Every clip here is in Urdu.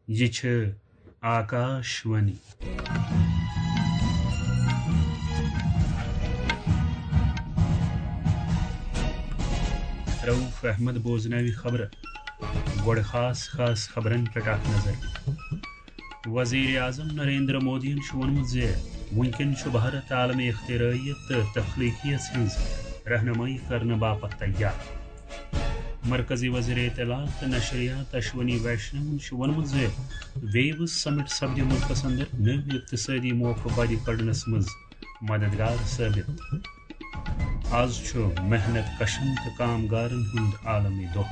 یہ چھ آکاش وانی رؤف احمد بوزناوی خبر گوڑ خاص خبرن پہ نظر وزیر اعظم نریندر مودی ونمت ونکن بھارت عالمی اختراعیت تو تخلیقیت ہز رہنمائی کرنے باپت تیار مرکزی وزیر اطلاعات تو نشریات اشونی ویشنو ونمت ویوز سمٹ سپدِ ملکس اندر نو اقتصادی موقع بدِ کڑنس مز مددگار ثابت آز محنت کشن تو کامگارن ہند عالمی دہ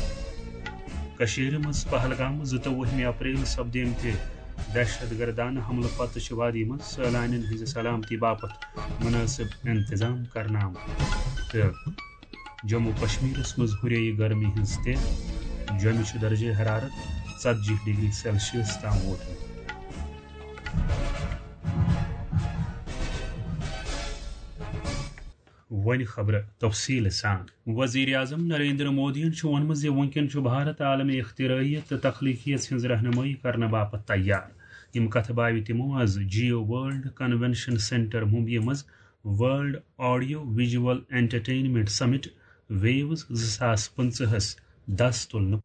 مز پہلگام 22 اپریل سپدیمتہ دہشت گردانہ حملہ پتہ وادی مز سیلان ہز سلامتی باپت مناسب انتظام کرنا تو جموں کشمیرس مز ہورے گرمی ہز تہ جمچ درجہ حرارت 40 ڈگری سیلسیس تام ووتمت ون خبر تفصیل سان وزیر اعظم نریندر مودی ونمت ونکن بھارت عالمی اختراعیت تو تخلیقیت ہز رہنمائی کرنے باپت تیار یم کتھ باو تمو آز Jio world convention centre Mumbai مز world audio visual entertainment summit ویوز 2025 دس تلن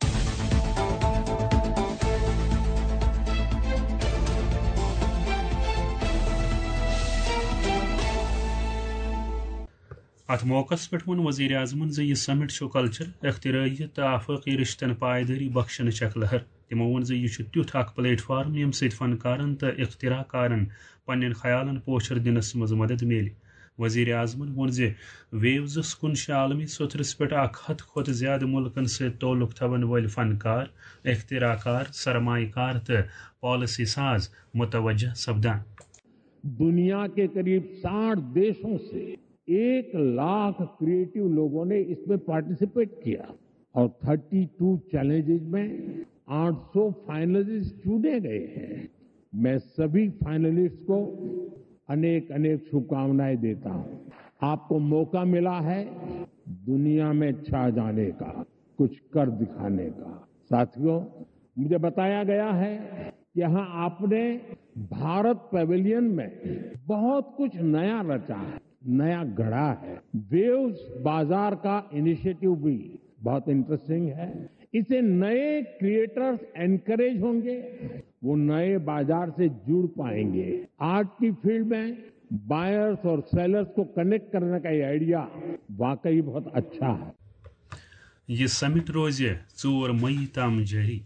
ات موقع پہ ون وزیر اعظم یہ سمٹ کلچر اختراعیت تو آفاقی رشتن پائیداری بخشن چک لہر تمو ون یہ تیتھ اخ پلیٹ فارم یم ست فنکارن تو اختراع کارن پنن خیالن پوچھر دنس مز مدد میلی وزیر اعظم ون ویوزس کن عالمی سترس پہ 100 کھت زیادہ ملکن سے تعلق تھون ول فنکار اختراع کار سرمایہ کار تو پالیسی ساز متوجہ سپدان دنیا کے قریب 60 دیشوں سے 1 لاکھ کریٹو لوگوں نے اس میں پارٹیسپیٹ کیا اور 32 چیلنجز میں 800 فائنلسٹ چنے گئے ہیں میں سبھی فائنلسٹ کو انیک شبکامنائیں دیتا ہوں آپ کو موقع ملا ہے دنیا میں چھا جانے کا کچھ کر دکھانے کا ساتھیوں مجھے بتایا گیا ہے کہ یہاں آپ نے بھارت پیویلین میں بہت کچھ نیا رچا ہے نیا گڑھا ہے ویوز بازار کا انیشیٹو بھی بہت انٹرسٹنگ ہے اسے نئے کریٹرز انکریج ہوں گے وہ نئے بازار سے جڑ پائیں گے آرٹ کی فیلڈ میں بائرز اور سیلرز کو کنیکٹ کرنے کا یہ آئیڈیا واقعی بہت اچھا ہے یہ سمٹ روز 4 مئی تام جاری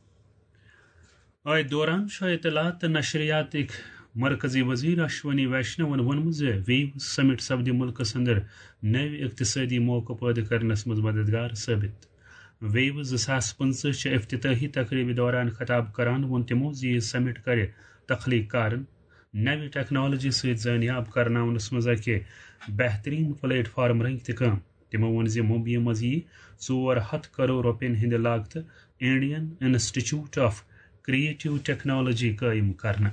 دوران اطلاعات تو نشریات مرکزی وزیر اشونی ویشنو ونمت ویو سمٹ سپدِ ملکس اندر نو اقتصادی موقع پید کرنس مز مددگار ثابت ویو 2025 افتتاحی تقریب دوران خطاب کران ون تمو یہ سمٹ کر تخلیق کارن نو ٹیکنالوجی ست زانیاب کرناونس مز اکہ بہترین پلیٹ فارم رنگ تم تمو ون ممبئی مز 400 کروڑ روپین ہند لاگت Indian institute of creative technology قائم کرنا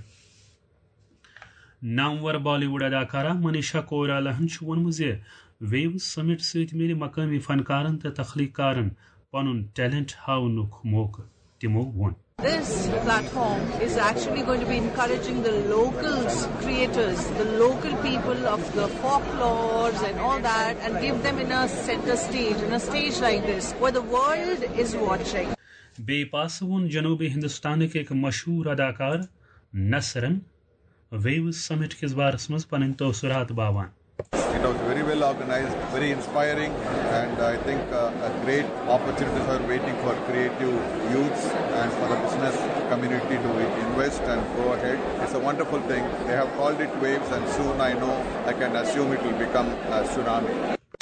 نامور بالی ووڈ اداکارہ منیشا کوئرالہ ونمت ویو سمٹ ست مل مقامی فنکارن تو تخلیق کارن پن ٹیلنٹ ہاؤنک موقع تمو ون This platform is actually going to be encouraging the locals, creators, the local people of the folklores and all that, and give them in a center stage, in a stage like this, where the world is watching. بے پاس ون جنوبی ہندوستان کے ایک مشہور اداکار نصرن ویوز سمٹ کس بارس مز پن تاثرات باوان It was very well organized, very inspiring, and I think a great opportunities are waiting for creative youths and for the business community to invest and go ahead. It's a wonderful thing. They have called it waves, and soon I know I can assume it will become a tsunami.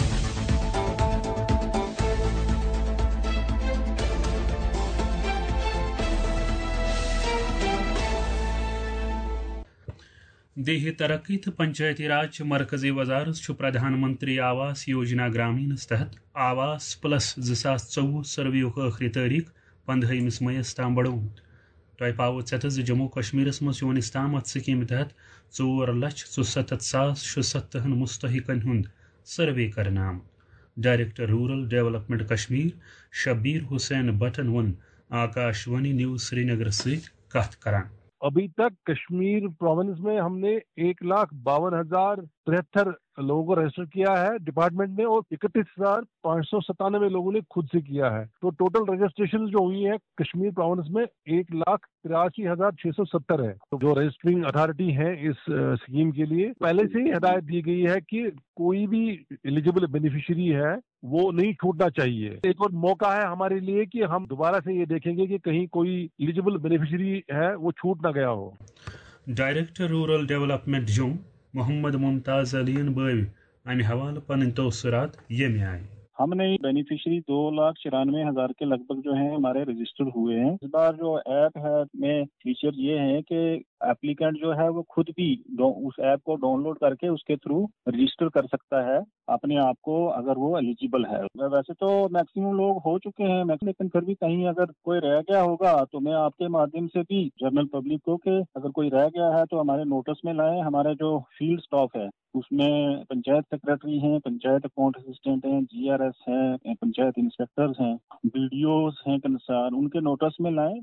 دیہی ترقی تو پنچایتی راج مرکزی وزارت پردھان منتری آواس یوجنا گرامینس تحت آواس پلس 2024 سروے آخری تاریخ 15 مئی تام بڑھوت تہ پاو ژےٚ جموں کشمیرس مز ونس تام ات سکیم تحت 4,77,067 مستحقن ہند سروے کرنا آمت director rural development Kashmir Shabir Hussain بٹن ون आकाशवाणी न्यूज श्रीनगर से कथ करान। अभी तक कश्मीर प्रोविंस में हमने 1,52,073 लोगों को रजिस्टर किया है डिपार्टमेंट में, और 31,597 लोगों ने खुद से किया है। तो टोटल रजिस्ट्रेशन जो हुई है कश्मीर प्रोविंस में 1,83,670 है। तो जो रजिस्टरिंग अथॉरिटी है इस स्कीम के लिए पहले से ही हिदायत दी गई है कि कोई भी एलिजिबल बेनिफिशियरी है वो नहीं छूटना चाहिए। एक और मौका है हमारे लिए कि हम दोबारा से ये देखेंगे कि कहीं कोई एलिजिबल बेनिफिशियरी है वो छूट ना गया हो। डायरेक्टर रूरल डेवलपमेंट जुम मोहम्मद मुमताज अलीन बावी अमि हवाले पन तौसरात ये आए। हमने बेनिफिशियरी 2,94,000 के लगभग जो है हमारे रजिस्टर हुए हैं। इस बार जो ऐप है में फीचर ये है कि एप्लीकेंट जो है वो खुद भी उस ऐप को डाउनलोड करके उसके थ्रू रजिस्टर कर सकता है अपने आप को, अगर वो एलिजिबल है। वैसे तो मैक्सिमम लोग हो चुके हैं, लेकिन फिर भी कहीं अगर कोई रह गया होगा तो मैं आपके माध्यम से भी जनरल पब्लिक को कि अगर कोई रह गया है तो हमारे नोटिस में लाएं। हमारे जो फील्ड स्टाफ है उसमें पंचायत सेक्रेटरी हैं, पंचायत अकाउंट असिस्टेंट हैं, GRS हैं, पंचायत इंस्पेक्टर्स हैं, BDOs हैं कंसर्न, उनके नोटिस में लाएं।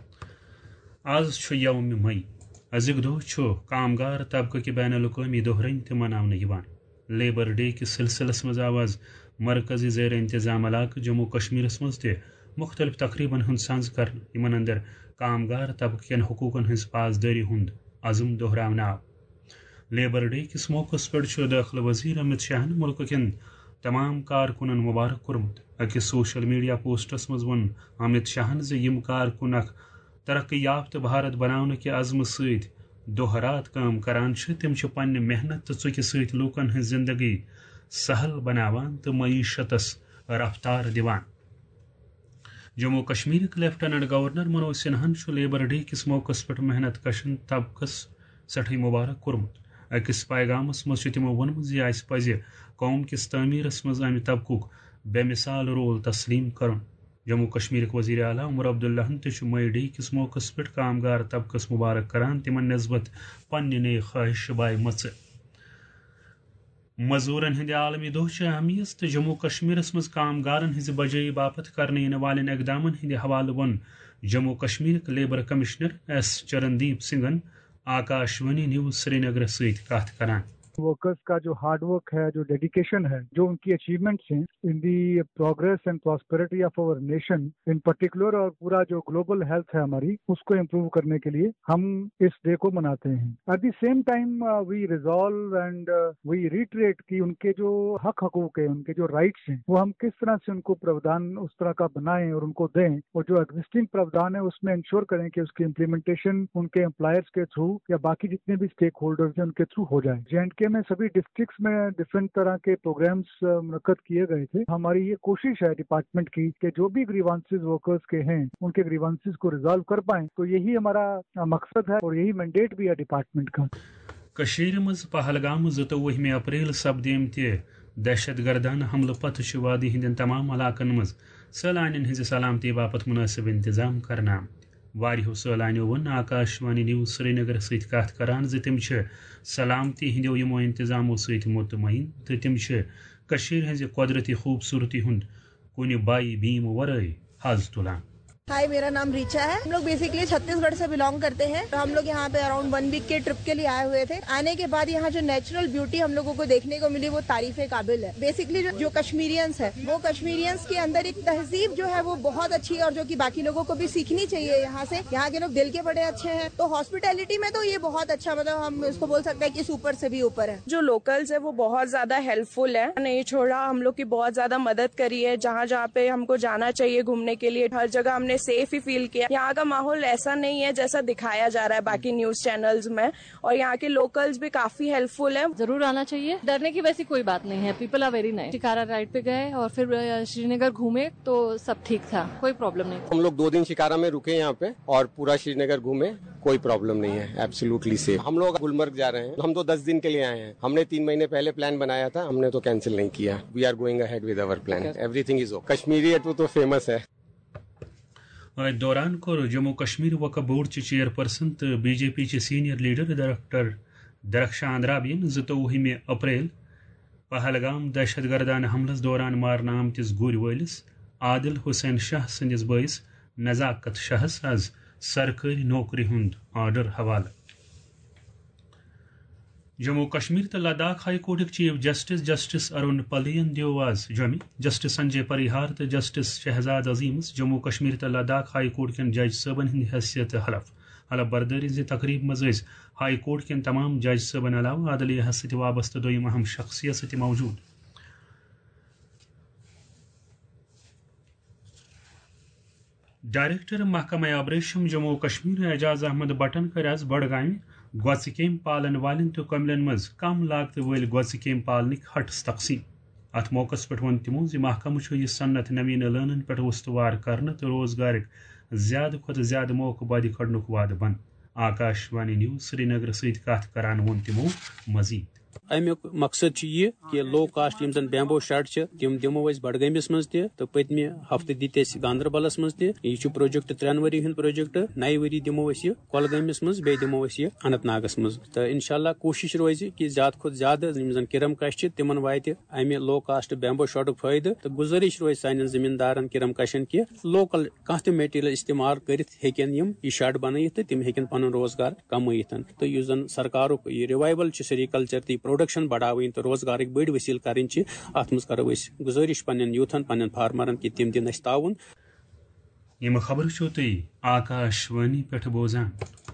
आज यौम मई अजिक दोह कामगार तबके के बैनुल-अक़वामी दोहरन ते मनावने यिवान। लेबर डे के सिलसिलस मज आवाज मरकजी ज़ेर इंतजाम इलाक़ जम्मू कश्मीर मज ते मुख्तलिफ तकरीबन हंद सांझ कर इमन अंदर कामगार तबके हुकूकन हंज पासदारी हुंद अज़म दोहरावन आव। लेबर डे किस मौकस पर दाखिल वजीर अमित शाह मुल्क कन तमाम कारकुनन मुबारक कोरमुत। अकिस सोशल मीडिया पोस्टस मज वन अमित शाह जे यम कारकुन तरक्की याफ्त भारत बनाने के अज़म सहित दोहरात काम करान तिम पन्ने मेहनत तो चुकि सहित लूकन हज जिंदगी सहल बनावान तो मईशतस रफ्तार दिवान। जम्मू कश्मीर लेफ्टिनेंट गवर्नर मनोज सिन्हान लेबर डे किस मौकस पर मेहनत कशन तबकस सठी मुबारक कोरमुत। अकिस पैगामस मज तमो वोनमुत ज अस पज़ कौम किस तमीरस मज अमि तबकुक बेमिसाल रोल तस्लीम करन। जम्मू कश्मीर वज़ीर आला उमर अब्दुल्लाहन ते मई डे किस मौकस पर कामगार तबकस मुबारक करान तिमन नस्बत पन्ने ने ख्वाहिश बाय मच। मजूरन हिंद आलमी दोह अहमियत तो जम्मू कश्मीर मज कामगारन हिंज बजाई बापत करने इन वाले इकदामन हिंद हवाले वन Jammu Kashmir labour commissioner S Charandeep सिंगन आकाशवाणी न्यूज श्रीनगर सहित कथ करान। वर्कर्स का जो हार्ड वर्क है, जो डेडिकेशन है, जो उनकी अचीवमेंट्स हैं in the progress and prosperity of our nation in particular, और पूरा जो ग्लोबल हेल्थ है हमारी उसको इम्प्रूव करने के लिए हम इस डे को मनाते हैं। At the same time we resolve and we reiterate कि उनके जो हक हकूक है, उनके जो राइट्स हैं, वो हम किस तरह से उनको प्रावधान उस तरह का बनाएं और उनको दें, और जो एग्जिस्टिंग प्रावधान है उसमें इंश्योर करें कि उसकी इम्प्लीमेंटेशन उनके एम्प्लॉयर्स के थ्रू या बाकी जितने भी स्टेक होल्डर्स हैं उनके थ्रू हो जाए। J&K में सभी डिस्ट्रिक्ट्स में डिफरेंट तरह के प्रोग्राम्स मुनक्कद किए गए थे। हमारी ये कोशिश है डिपार्टमेंट की कि जो भी ग्रीवांसेस वर्कर्स के हैं उनके ग्रीवांसेस को रिजॉल्व कर पाएं, तो यही हमारा मकसद है और यही मैंडेट भी है डिपार्टमेंट का। कशीर मज पहलगाम 29 अप्रैल सपदेम ते दहशत गर्दाना हमल पत वादी हिंदन तमाम इलाकन मज सैलानियन हज सलामती बापत मुनासिब इंतजाम करना। वारियो सैलानियों वन आकाशवाणी न्यूज श्रीनगर सहित कथ करान ज तिम सलामती हिंदो यमो इंतजामों सहित मुतमईन तो तिम कशीर हज कुदरती खूबसूरती हुंद कुन बाई बीम वरई हज तुलान। हाय, मेरा नाम रीचा है। हम लोग बेसिकली छत्तीसगढ़ से बिलोंग करते हैं। तो हम लोग यहाँ पे अराउंड 1 वीक के ट्रिप के लिए आए हुए थे। आने के बाद यहाँ जो नेचुरल ब्यूटी हम लोगों को देखने को मिली वो तारीफे काबिल है। बेसिकली जो कश्मीरियंस है वो कश्मीरियंस के अंदर एक तहजीब जो है वो बहुत अच्छी है और जो कि बाकी लोगों को भी सीखनी चाहिए यहाँ से। यहाँ के लोग दिल के बड़े अच्छे हैं। तो हॉस्पिटैलिटी में तो ये बहुत अच्छा, मतलब हम इसको बोल सकते हैं कि ऊपर से भी ऊपर है। जो लोकल्स है वो बहुत ज्यादा हेल्पफुल है, नहीं छोड़ा, हम लोग की बहुत ज्यादा मदद करी है। जहाँ जहाँ पे हमको जाना चाहिए घूमने के लिए हर जगह हमने सेफ ही फील किया। यहाँ का माहौल ऐसा नहीं है जैसा दिखाया जा रहा है बाकी न्यूज चैनल्स में, और यहाँ के लोकल्स भी काफी हेल्पफुल है। जरूर आना चाहिए, डरने की वैसी कोई बात नहीं है। People are very nice. Shikara ride पे गए और फिर श्रीनगर घूमे तो सब ठीक था, कोई प्रॉब्लम नहीं। हम लोग 2 दिन शिकारा में रुके यहाँ पे और पूरा श्रीनगर घूमे, कोई प्रॉब्लम नहीं है, एब्सोल्युटली सेफ। हम लोग गुलमर्ग जा रहे हैं, हम तो 10 दिन के लिए आए हैं। हमने 3 महीने पहले प्लान बनाया था, हमने तो कैंसिल नहीं किया। We are going ahead with our plan, everything is okay. Kashmiri अटू तो फेमस है। दौरान को जम्मू कश्मीर वक्फ बोर्ड चेयरपर्सन तो BJP senior leader director Darakhshan राबियन 29 अप्रैल पहलगाम दहशत गर्दान हमलस दौरान मारना आमतिस गुर वलिस आदिल हुसैन शाह सन्दिस बइस نزاکت شاہس از سرکاری نوکری ہند آرڈر حوالہ. جموں کشمیر تو لداخ ہائی کورٹک چیف جسٹس ارون پلین دیو آز جومی جسٹس سنجے پریہار تو جسٹس شہزاد عظیمس جموں کشمیر تو لداخ ہائی کورٹ کن جج صٲبن ہند حیثیت حلف برداری زِ تقریب مز ہائی کورٹ کن تمام جج صٲبن علاوہ عدلیہ ست وابستہ دویم اہم شخصیت تہ موجود. ڈائریکٹر محکمہ آبریشم جموں کشمیر اعجاز احمد بٹن کر آز بڈگام گوژ کیم پالن والن تو کملن مز کم لاگت ول گوژ کیم پالنک ہٹس تقسیم. ات موقع پہ ون تمو زِ محکمہ یہ صنعت نوین اعلانن پہ استوار کرنے تو روزگارک زیادہ کھت زیادہ موقع بد کھڑنک وعدہ بند. آکاشوانی نیوز سری نگر ست کت کران ون تمو مزید. امیک مقصد یہ کہ لو کاسٹ یم زن بیمبو شڈ تم دمو بڈگامس مز تہ پتمہ ہفتہ دت گاندربلس مز تہ یہ پروجیکٹ 3 ؤری ہند پروجیکٹ 9 ؤری دمو یہ کولگامس مز بی دمو یہ اننت ناگس مز تو انشاءاللہ کوشش روز کہ زیادہ کھت زیادہ یم زن کرم کش تمن وات امہ لو کاسٹ بیمبو شڈک فائدہ تو گزارش روز سان زمیندارن کرم کشن کہ لوکل کانہ تہ میٹیریل استعمال کرت ہیکن یم یہ شڈ بنائت تم ہیکن پن روزگار کمائت. تو یہ زن سرکارک یہ ریوائول سیریکلچر تی پروڈکشن بڑھاوین تو روزگارک بڑ وسیل کریں ات مز کرو گزارش پن یوتھن پن فارمرن کہ تم دن تعاون. یم خبر چھو تھی آکاشوانی پہ بوزان.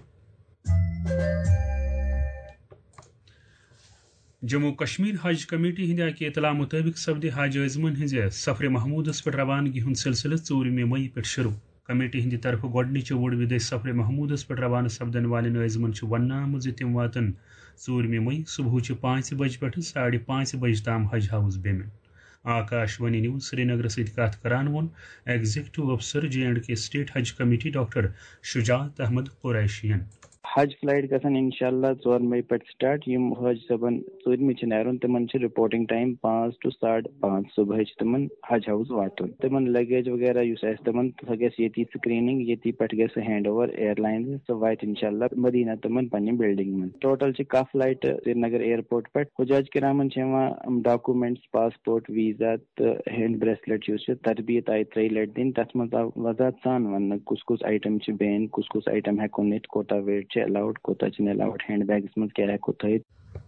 جموں کشمیر حج کمیٹی ہند اکہ اطلاع مطابق سپد حج عزمن ہز سفر محمودس پہ روانگی ہند سلسلہ 4 مئی پہ شروع. کمیٹی ہند طرف گۄڈنِچ وُڑ وِدے سفر محمودس پہ روانہ سپدن والن عزمن ون آمت تم واتن 4 مئی صبح 5 بج پہ 5:30 بج تام حج ہاؤس بیمن. آکاشوانی نیوز سری نگر ست کت کران وون ایگزیکٹو افسر JNK state Haj committee doctor Shujaat Ahmad قریشین. حج فلائٹ گھن انشاءاللہ 4 مئی پہ سٹارٹ. یم حج صبن 4 نیرن تمن رپورٹنگ ٹائم 5 to 5:30 صبح تمن حج ہاؤس واتن. تمن لگیج وغیرہ تمن سہ گھس یتی سکریننگ یتی پہ گھس ہینڈ اوور ایئر لائن سہ وات انشاءاللہ مدینہ تمن پنہ بلڈنگ من. ٹوٹل کاہ فلائٹ سری نگر ایئرپورٹ پہ. حجاج کرامن ڈاکومنٹس پاسپورٹ ویزا تو ہینڈ بریسلیٹ تربیت آئی 3 لٹ دن. تر مز وضاحت سان ون کس آئٹم بین کس آئٹم ہیکو نت کوتا ویٹ الاؤڈ کوتا الاؤڈ ہینڈ بیگس مز کیا ہیکو تھائت.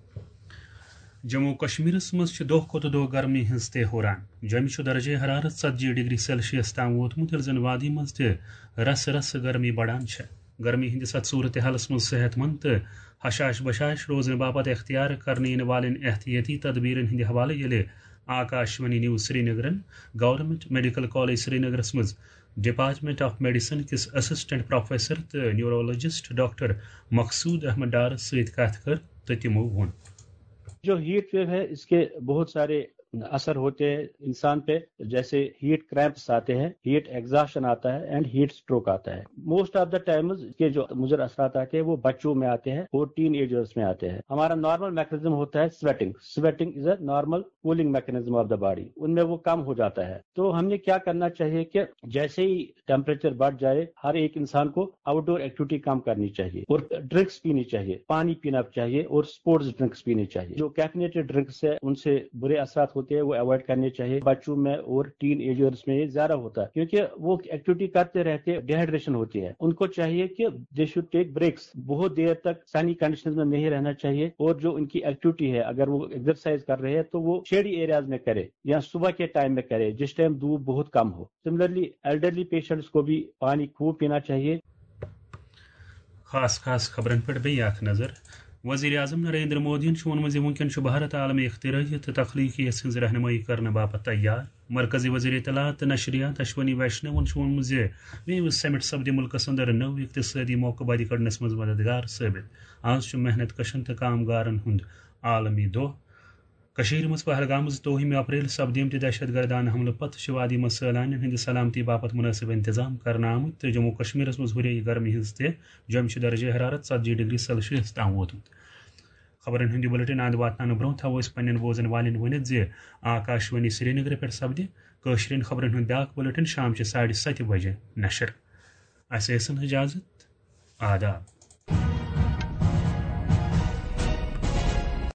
جموں کشمیرس مز دہ کھت دہ گرمی ہز تہ ہوران. جمہ درجہ حرارت 40 ڈگری سیلسیس تام ووتمت یل زن وادی مز تہ رس رس گرمی بڑان. گرمی ہندس ات صورت حالس مز صحت مند تو حشاش بشاش روزن باپت اختیار کرنے والن احتیاطی تدبیرن ہند حوالہ یل آکاشوانی نیوز سری نگرن گورنمنٹ میڈیکل کالج سری نگرس مز ڈپارٹمنٹ آف میڈیسن کس اسسٹنٹ پروفیسر تو نیورولوجسٹ ڈاکٹر مقصود احمد ڈار ست کت کر تو تمو ون. جو ہیٹ ویو ہے اس کے بہت سارے اثر ہوتے ہیں انسان پہ، جیسے ہیٹ کریمپس آتے ہیں، ہیٹ ایگزاشن آتا ہے اینڈ ہیٹ اسٹروک آتا ہے. موسٹ آف دا ٹائمز کے جو مضر اثرات آتے ہیں وہ بچوں میں آتے ہیں اور ٹین ایجرز میں آتے ہیں. ہمارا نارمل میکنزم ہوتا ہے sweating is a normal cooling mechanism of the body, ان میں وہ کم ہو جاتا ہے. تو ہم نے کیا کرنا چاہیے کہ جیسے ہی ٹیمپریچر بڑھ جائے ہر ایک انسان کو آؤٹ ڈور ایکٹیویٹی کم کرنی چاہیے اور ڈرنکس پینی چاہیے، پانی پینا چاہیے اور اسپورٹس ڈرنکس پینی چاہیے. جو کیفینیٹڈ ڈرنکس ہے ان سے برے اثرات ہوتے ہیں وہ اوائڈ کرنے چاہیے. بچوں میں اور ٹین ایجرز میں یہ زیادہ ہوتا ہے کیونکہ وہ ایکٹیویٹی کرتے رہتے ڈیہائیڈریشن ہوتی ہے. ان کو چاہیے کہ دے شوڈ ٹیک بریکس، بہت دیر تک سنی کنڈیشنز میں نہیں رہنا چاہیے. اور جو ان کی ایکٹیویٹی ہے اگر وہ ایکسرسائز کر رہے ہیں تو وہ شیڈی ایریاز میں کرے یا صبح کے ٹائم میں کرے جس ٹائم دھوپ بہت کم ہو. سملرلی ایلڈرلی پیشنٹس کو بھی پانی خوب پینا چاہیے. خاص خبرن پر بیٚیہِ اکھ نظر. وزیر اعظم نریندر مودین وونمت ونکین بھارت عالم اختراعیت تو تخلیقیت ہز رہنمائی کرنے باپت تیار. مرکزی وزیر اطلاعات تو نشریات اشونی ویشنون وونمت ویوز سمٹ سپدِ ملکس اندر نو اقتصادی موقع بدِ کڑنس مز مددگار ثابت. آز محنت کشن تو کامگارن ہند عالمی دۄہ. کشیر مز پہلگام 2 اپریل سپدیمتہ دہشت گردانہ حملہ پتہ وادی مز سیلانین ہند سلامتی باپت مناسب انتظام کرنے آمت تو جموں کشمیرس مز ہُرے گرمی ہز تہ جمہ درجہ حرارت 40 ڈگری سیلسیس تام ووتمت. خبرن ہند بلٹن اند واتنہ برو تھو پنن بوزن والن ونت آکاشوانی سری نگر پہ سپدِ کٲشرین خبرن ہند بیاکھ بلٹن شام 7:30 بجے نشر. اسہِ ٲسن اجازت. آداب.